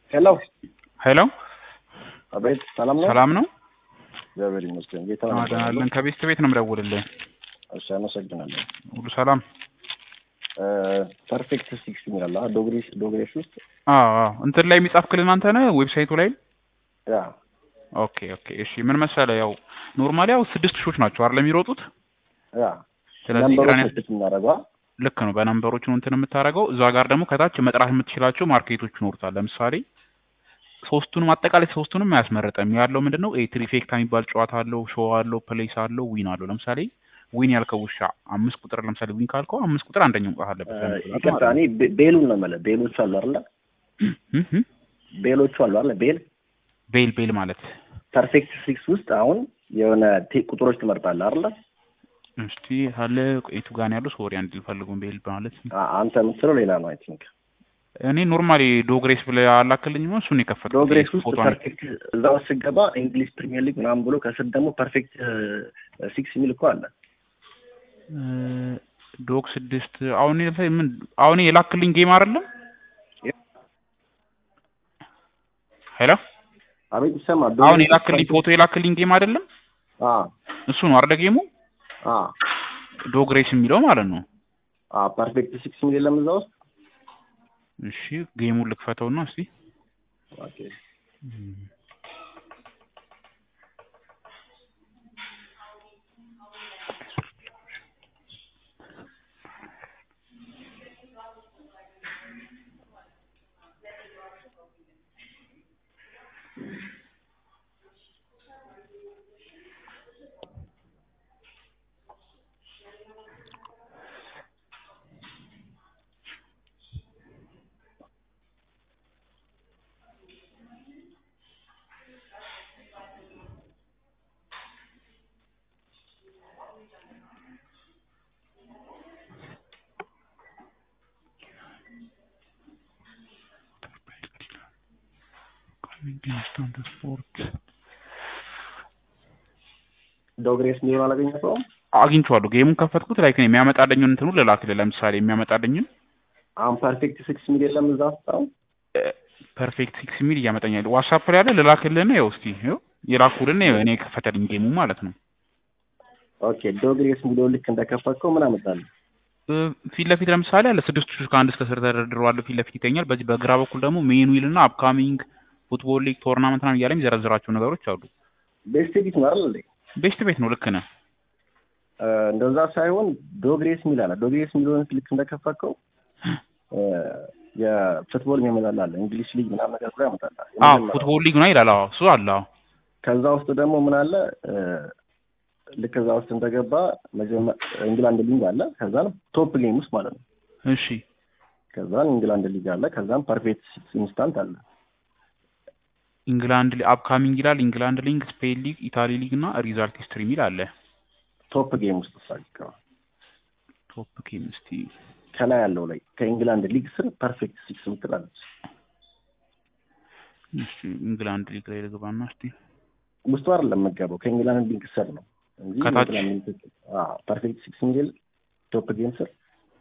ሄሎ ሄሎ አቤት፣ ሰላም ነው? ሰላም ነው? እግዚአብሔር ይመስገን። ጌታ ነው። አዳለን ከቤት ቤት ነው የምደውልልህ። እሺ፣ አመሰግናለሁ። ሁሉ ሰላም? ፐርፌክት 6 ይላል ዶግሬስ ውስጥ እንትን ላይ የሚጻፍክልን አንተ ነህ ዌብሳይቱ ላይ? ያ ኦኬ እሺ። ምን መሰለህ ያው ኖርማሊ ያው 6 ሺዎች ናቸው አይደል የሚሮጡት? ያ ስለዚህ ነምበሮች እናደርገዋ ልክ ነው። በነምበሮቹ ነው እንትን የምታደርገው። እዛ ጋር ደግሞ ከታች መጥራት የምትችላቸው ማርኬቶች ይኖሩታል። ለምሳሌ ሶስቱንም አጠቃላይ ሶስቱንም አያስመርጥም። ያለው ምንድነው ትሪፌክታ የሚባል ጨዋታ አለው፣ ሾው አለው፣ ፕሌስ አለው፣ ዊን አለው። ለምሳሌ ዊን ያልከው ውሻ 5 ቁጥር ለምሳሌ ዊን ካልከው 5 ቁጥር አንደኛው መውጣት አለበት። ይቅርታ፣ እኔ ቤሉን ነው የምልህ። ቤሎቹ አሉ አይደል? ቤሎቹ አሉ አይደል? ቤል ማለት ፐርፌክት 6 ውስጥ አሁን የሆነ ቁጥሮች ትመርጣለህ አይደል? እስቲ አለ ቆይቱ ጋር ነው ያለው። ሶሪ አንድ ልፈልገው። ቤል ማለት አንተ የምትለው ሌላ ነው። አይ ቲንክ እኔ ኖርማሊ ዶግሬስ ብለህ አላክልኝ ነው እሱን የከፈተው። ዶግሬስ ውስጥ ፐርፌክት እዛው ስገባ እንግሊዝ ፕሪሚየር ሊግ ምናምን ብሎ ከስር ደግሞ ፐርፌክት 6 የሚል እኮ አለ። ዶግ 6 አሁን የላክልኝ ጌም አይደለም። ሄሎ አቤት፣ ይሰማል? አሁን የላክልኝ ፎቶ የላክልኝ ጌም አይደለም? እሱ ነው አይደል ጌሙ? ዶግሬስ የሚለው ማለት ነው። ፐርፌክት 6 የሚል የለም እዛ ውስጥ? እሺ ጌሙን ልክፈተውና እስቲ ኦኬ ዶግሬስ የሚለው አላገኘኸውም? አግኝቼዋለሁ። ጌሙን ከፈትኩት ላይ ከኔ የሚያመጣልኝን እንትኑ ልላክልህ። ለምሳሌ የሚያመጣልኝን አሁን ፐርፌክት 6 የሚል የለም እዛ ውስጥ? አሁን ፐርፌክት 6 የሚል እያመጣኛል። ዋትስአፕ ላይ ያለ ልላክልህና ያው እስቲ የላኩልን እኔ ከፈተልኝ ጌሙ ማለት ነው። ኦኬ ዶግሬስ የሚለው ልክ እንደከፈትከው ምን አመጣልህ? ፊት ለፊት ለምሳሌ አለ 6 ሺህ ከአንድ እስከ 10 ተደርድረዋል። ፊት ለፊት ይገኛል። በዚህ በግራ በኩል ደግሞ ሜን ዊልና አፕካሚንግ ፉትቦል ሊግ ቶርናመንት ምናምን እያለ የሚዘረዝራቸው ነገሮች አሉ። ቤስት ቤት ነው አይደል? ቤስት ቤት ነው። ልክ ነህ። እንደዛ ሳይሆን ዶግሬስ የሚል አለ። ዶግሬስ የሚለውን ልክ እንደከፈትከው የፉትቦል የሚያመጣልህ እንግሊዝ ሊግ ምናምን ነገር ብሎ ያመጣልህ። ፉትቦል ሊግ ነው ይላል። እሱ አለ። ከዛ ውስጥ ደግሞ ምን አለ? ልክ እዛ ውስጥ እንደገባ መጀመሪያ ኢንግላንድ ሊግ አለ። ከዛም ቶፕ ጌም ውስጥ ማለት ነው። እሺ ከዛም ኢንግላንድ ሊግ አለ። ከዛም ፐርፌክት 6 ኢንስታንት አለ። ኢንግላንድ አፕካሚንግ ይላል። ኢንግላንድ ሊግ፣ ስፔን ሊግ፣ ኢታሊ ሊግ እና ሪዛልት ሂስትሪ የሚል አለ። ቶፕ ጌም ውስጥ ሳይቀር ቶፕ ጌም እስቲ ከላይ ያለው ላይ ከኢንግላንድ ሊግ ስር ፐርፌክት 6 ምትላለች። እሺ ኢንግላንድ ሊግ ላይ ልግባና እስቲ ውስጡ አይደለም የምትገባው ከኢንግላንድ ሊግ ስር ነው እንጂ ከታች ፐርፌክት 6 የሚል ቶፕ ጌም ስር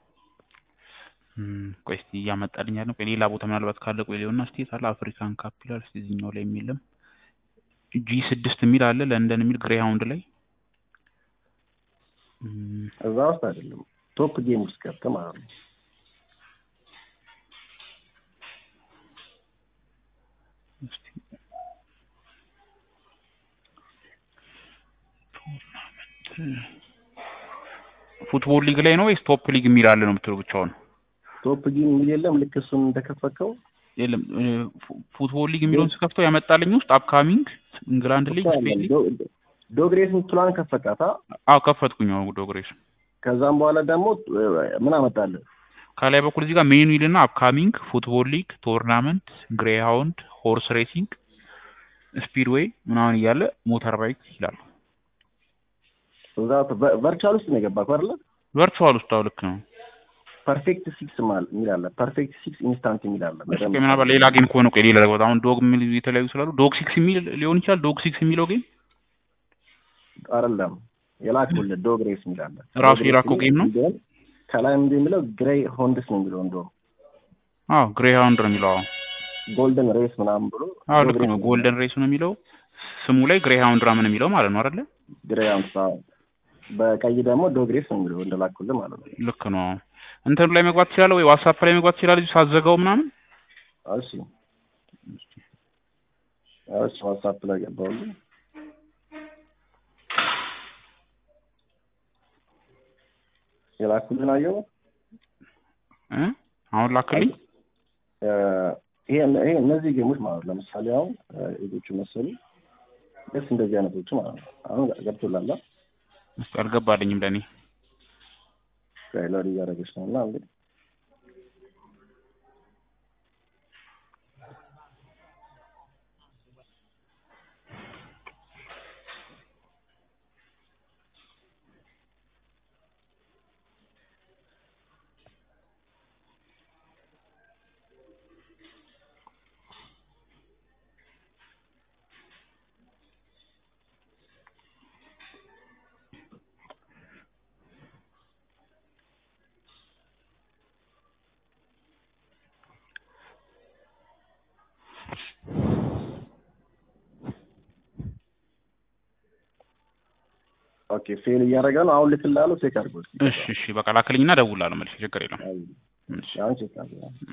ቆይ እስቲ እያመጣልኝ ያለው ሌላ ቦታ ምናልባት ካለ ቆይ ሊሆንና እስቲ ታላ አፍሪካን ካፕ ይላል። እስቲ እዚህኛው ላይ የሚልም G6 የሚል አለ። ለንደን የሚል ግሬሃውንድ ላይ እዛ ውስጥ አይደለም ቶፕ ጌም ውስጥ ገብተህ ማለት ነው። እስቲ ፉትቦል ሊግ ላይ ነው ወይስ ቶፕ ሊግ የሚል አለ ነው የምትለው? ብቻውን ቶፕ ጌም የሚል የለም። ልክ እሱን እንደከፈከው የለም። ፉትቦል ሊግ የሚለውን ስከፍተው ያመጣልኝ ውስጥ አፕካሚንግ ኢንግላንድ ሊግ፣ ስፔን ሊግ፣ ዶግሬስ ምትሏን ከፈካታ? ከፈትኩኝ ዶግሬስ። ከዛም በኋላ ደግሞ ምን አመጣልህ? ከላይ በኩል እዚህ ጋር ሜን ዊል እና አፕካሚንግ ፉትቦል ሊግ ቶርናመንት፣ ግሬሃውንድ፣ ሆርስ ሬሲንግ፣ ስፒድዌይ ምናምን እያለ ሞተር ባይክ ይላል። እዛ ቨርቹዋል ውስጥ ነው የገባከው አይደል? ቨርቹዋል ውስጥ ልክ ነው። ፐርፌክት 6 ማለት የሚል አለ። ፐርፌክት 6 ኢንስታንት የሚል አለ። እሺ ምናልባት ሌላ ጌም ከሆነ ቆይ ሌላ ቦታ አሁን ዶግ የሚል የተለያዩ ስላሉ ዶግ 6 የሚል ሊሆን ይችላል። ዶግ 6 የሚለው ጌም አይደለም የላኩልህ ዶግሬስ የሚል አለ። ራሱ የላከው ጌም ነው። ከላይ ምንድን የሚለው ግሬይ ሆንድስ ነው የሚለው እንደው ግሬይ ሃውንድ ነው የሚለው። ጎልደን ሬስ ምናምን ብሎ አዎ ልክ ነው። ጎልደን ሬስ ነው የሚለው ስሙ ላይ ግሬሃውንድ ራም ነው የሚለው ማለት ነው አይደለ? ግሬሃውንድ በቀይ ደግሞ ዶግ ሬስ ነው የሚለው እንደላኩልህ ማለት ነው። ልክ ነው። እንትኑ ላይ መግባት ይችላል ወይ ዋትስአፕ ላይ መግባት ይችላል ሳዘጋው ምናምን? እሺ ዋትስአፕ ላይ ገባሁልህ። የላኩልህን አየኸው? አሁን ላክልኝ። ይሄ እነዚህ ጌሞች ማለት ነው። ለምሳሌ አሁን ኤጆቹ መሰሉ ደስ እንደዚህ አይነቶቹ ማለት ነው። አሁን ገብቶላል። እስቲ አልገባልኝም ለኔ ትሬለር እያደረገች ነውና እንግዲህ ኦኬ ፌል እያደረገ ነው። አሁን ልክልሃለሁ ቼክ አድርጎት። እሺ በቃ ላክልኝና እደውላለሁ መልሼ ችግር የለውም። እሺ አሁን ቼክ አድርጎ